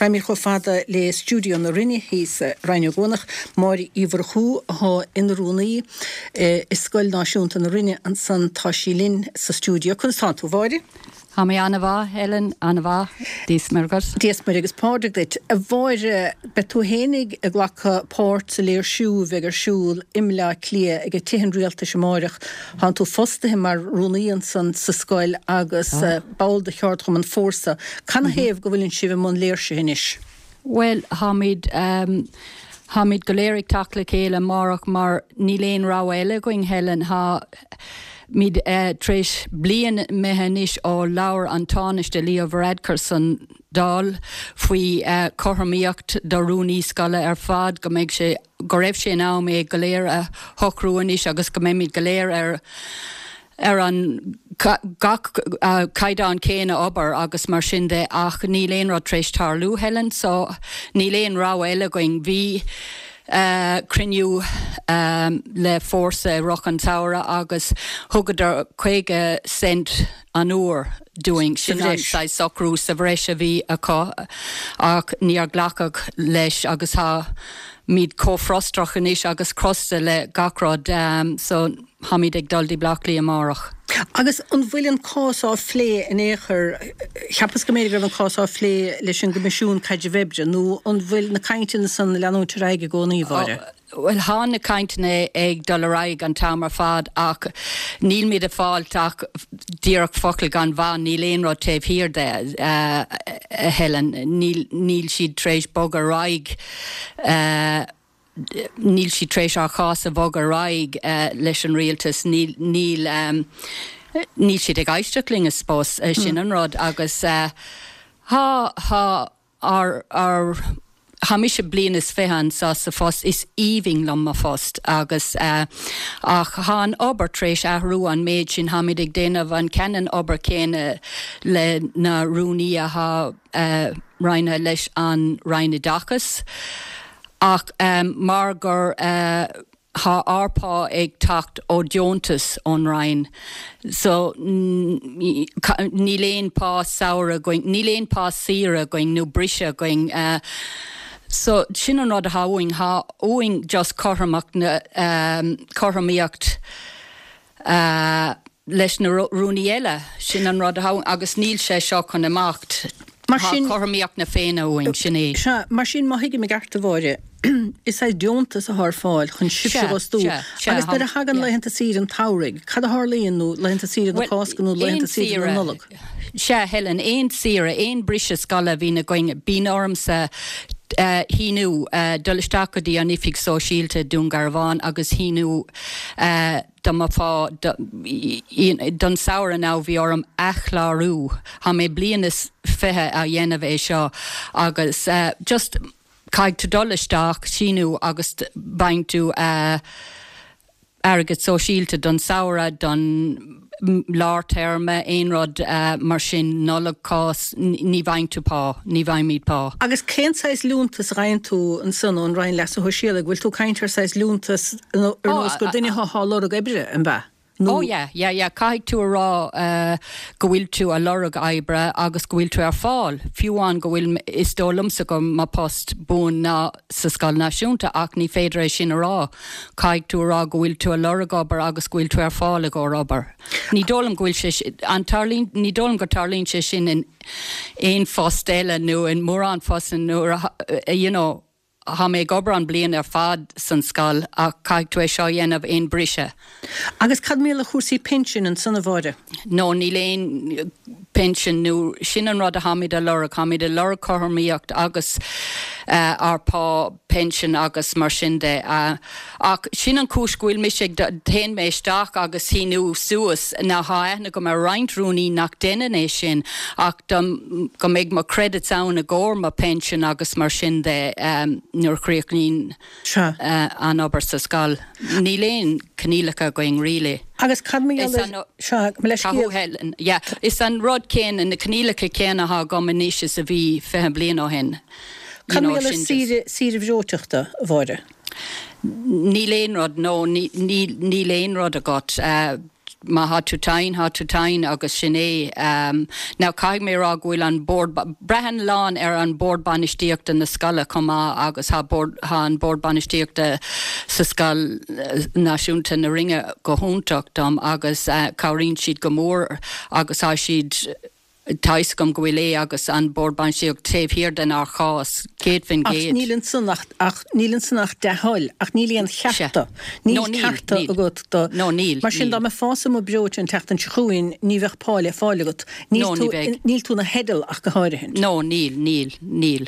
Raimir cho fada le studio na rinne hís Reinne Gonach, mar Iver Chu ha inrúnaí Scoil Náisiúnta na rinne an san Táisí sa studio. Constantu vári? Ha mé anna Helen, anna dís mergad. Dís mergus pádrag dit. A bhaire betú hénig a ghlacha páirt sa léir siú vegar siúl imla clia ag tihan rialta semáireach han tú fosta mar rúnaíon san sa Scoil agus bail de cheart chum an fórsa. Can héh go bhfuilinn si bh man léir se hinis? Well, Hamid golérig takla céile marach mar níléon ráile going Helen ha mid treis blian mehanis ó laur antáiste Leo Varadkarson dal fui chohamíocht darúní scala fad go méid sé go raibh sé ná mé goléir a hochrúanis agus go mé mid goléir an caidán céine obair agus mar sin de ach níléon rá treis tarlú Helen, so níléon rá eile going bhí criniú le fórsa Rochan Taura agus thugadar 50 cent an uair doing sin sa socrú sa bhreise bhí acu ach níor ghlacach leis agus ha míad cófrostrach inis agus crosta le gacrod so hamid ag dul dí blachlaí amárach. Agus an bhfuiln cásá phlé in éair cheappas go méidir an cásá phlé leis an gomisisiún caide webde nó an bhfuil na caiintin san leanúte raige gcónaí bhaide. Well, há na caiintine ag dul raig an tamar fad ach níl míad a fáilt ach díreach focail gan bhan níl éonrá taobh hir de Helen, níl siad tréis bog a raig níl si tréis á chás a bhog a raig leis an rialtas níl siad ag aisteachling a spós sin an rod agus ha mis blian is fehan sa fós is íving lom a fóst agus ach han ober tréis ahrú an méid sin hamid ag déanamh an cean ober céine le na rúní a ha Reinne leis an Reinne Dachas ach mar gur ha arpá ag tacht ó Diontas ón Rhein. So níléon pá saora going, níléon pá sira going, nó brise going. So sin an rud ha óing just choramíocht leis na rúniele sin an rud ha agus níl sé seo chun amacht. Choramíocht na féna óing sin é. Mar sin má hiige me garta bháire. Is é Diontas a thar fáil chun sibse go stú. Agus beidir hagan leihananta sír an taurig. Cad a thar líonú leihananta sír an cáscanú leihananta sír an nullag. Se Helen, ein sira, ein brise scala hí na going bí ormsa híú dulisteachadí an ifig sóisialte dún garbhán agus híú dama fá don saoire ná bhí orm achlárú ha mé blianas fethe a dhéanamh é seo agus just caig tú dulisteach síú agus baintú agad sóisialte don saoire don lár terme einrod mar sin nolag cás ní bhain tú pá, ní bhain míad pá. Agus cén sais lúntas rain tú an son ón rain leis a hoisialag, bhfuil tú caintar sais lúntas ar nós go duine há lorag ebre an ba? Oh, yeah, caig tú rá go bhfuil tú a lorag ebre agus go bhfuil tú ar fáil. Fiúán go bhfuil is dólamsa go má post bún na sa Scoil Náisiúnta ach ní féidir sin rá. Caig tú rá go bhfuil tú a lorag obair agus go bhfuil tú ar fáil go obair. Ní dólam go bhfuil sé an tarlín, ní dólam go tarlín sé sin in ein fostéile nó in mór an fosan nó you know ha mé gobran blian ar fad san Scoil a caig tú é seo dhéanamh ein brise. Agus cad míle chósaí pension an sanna bháide? No, ní léon pension nó sin an rud a hamid a lorag choramíocht agus arpá pension agus mar sin de ach sin an cúsgúil mis ag téin méisteach agus híú suas na haithna go mar reintrúní nach déine é sin ach go méid mar credits ann a gcóir ma pension agus mar sin de nuair chríochnín an obair sa Scoil. Ní léon cnílacha going rilé. Agus cad mí is an rod céin in na cnílacha céanna ha go maníise sa bhí fethe blian ó hen. Cad mí sír bhróteachta bháide? Ní léon rod, no, ní léon rod a got. má hatútain agus sinné ná caiig mé rá ghfuil an board brehan lán an board banistíocht na scala comá agus ha an board banistíocht sa scal náisiúnta na ringe go húntaach dom agus cáiríonn siad go mór agus há siad Tais gom gwile agus an boardban siog tef hier den ar chás géad fin géad. Ach nílen sunnach de hol ach nílíon cheachta. Níl cheachta a gut da. No níl. Mar sin da me fása mo brjót an techt an chuin ní bheith páile fáile gut. Níl tú na hedal ach go háire hin. No níl. Níl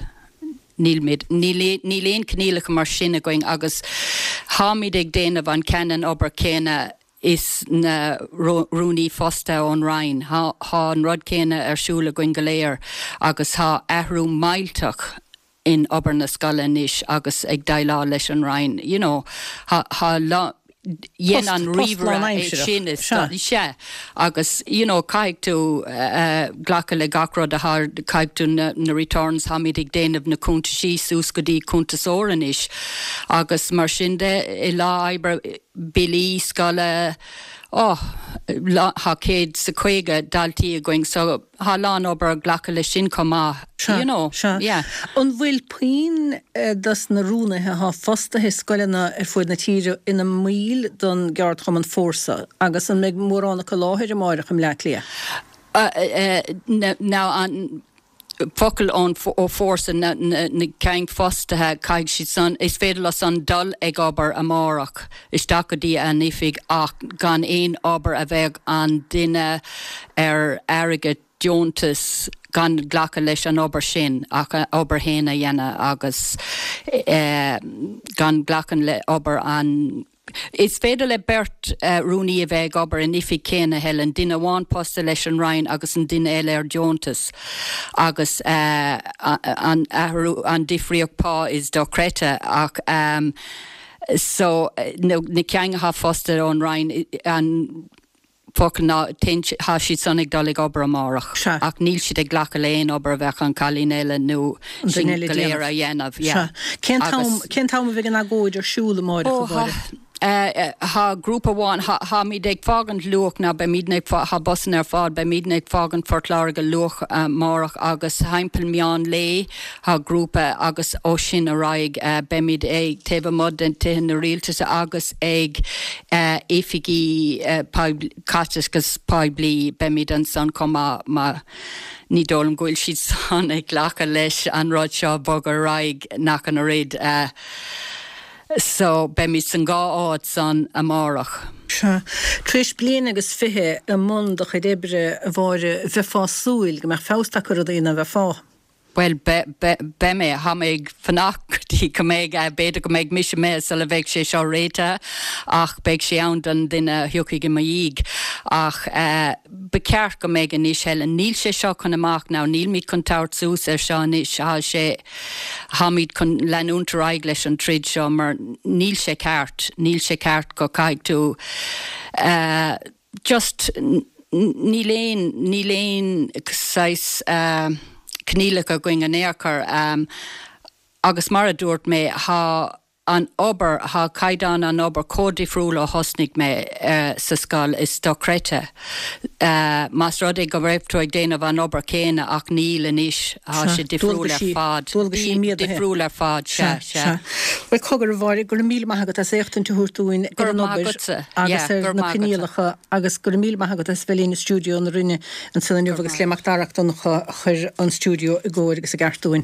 éon cnílach mar sinna going agus hámid ag déanamh an ceann obair céine is na Rooney Fosta on Ryan ha an rod céine arsúla goin goléir agus ha ahrú mailtach in obair na scala níos agus ag dailá leis an Ryan ha yen an river sin is sé agus caiig tú ghlacha le gacrod a haar caiig tú na returns hamid ag déanamh na cúnta sí sús go dtí cúnta sóran is agus mar sin de I lá aibre bilí scala ha céad sa chuige daltaí a going so ha lán obair ghlacha le sin comá yeah. An bhfuil puin das na rúnathe ha fostathe scoilena fuid na tíre ina míl don geart chum an fórsa agus an méid móránna go láthir máireach am le lia. Now an focal on ó fórsa na ceang fostathe caiig si san is féidir las an dul ag obair amárach is dacadí an ifig ach gan éon obair a bheith an duine airige Jontas gan ghlacha leis an obair sin ach obair héna dhéana agus gan ghlachan le obair an Is féidir le bert Rooney a bheith obair in ifi céine helen duine bháin posta leis an Ryan agus an duine eile Jontas agus an difrioch pá is do creta ach so na ceanga ha fosta on Ryan an Focal ná ha si sonnig dolig obair amárach ach níl siad ag ghlacha léon obair bheith an chalínéile nó sin goléir a dhéanamh. Cén tá bheith an agóid ar siúla máireach ha grúpa bháin ha míd ag fágan luach na be míd ha bosan ar fád be míd ag fágan fortláir go luach márach agus heimpel meán lé ha grúpa agus ó sin a raig be míd ag teba mod den tihin na rialtas agus ag éfigi catas gus paibli be míd an san comma ma ní dólam gúil siad san ag ghlacha leis an rád seo bogar raig nach an a réid So be mi san gá áit san amárach. Tris blian agus fithe a mundach id ibre a bhre bheith fá súil go mar fásta chu a dhéana bheith fá. Well, be me ha meg fannachtaí go méid beidir go méid mis mé sa le bheith sé seo réite ach beag sé ann den duine thucaigh go maíg ach beceart go méid an níos heile níl sé seo chun amach ná níl míad chun tairt sús ar seo níos sé ha míad chun leanúnta raig leis an trid seo mar níl sé ceart go caiig tú just níléon sais cnílach a going an éarcar agus mar a dúirt mé ha an obair ha caidan an obair códifriúla hosnig mé sa scal is do crete mas rud ag go raibhtú ag déanamh an obair céine ach níl inis ha sé difriúla fad difriúla fad se Well cogur bhhair gur míl maithagad a séachtain túúirtúin gur mágad agus na cnílacha agus gur míl maithagad a bhelín stúdio na rinne an sanniuh agus léach darach don chur an stúdio i ggóir agus a gartúin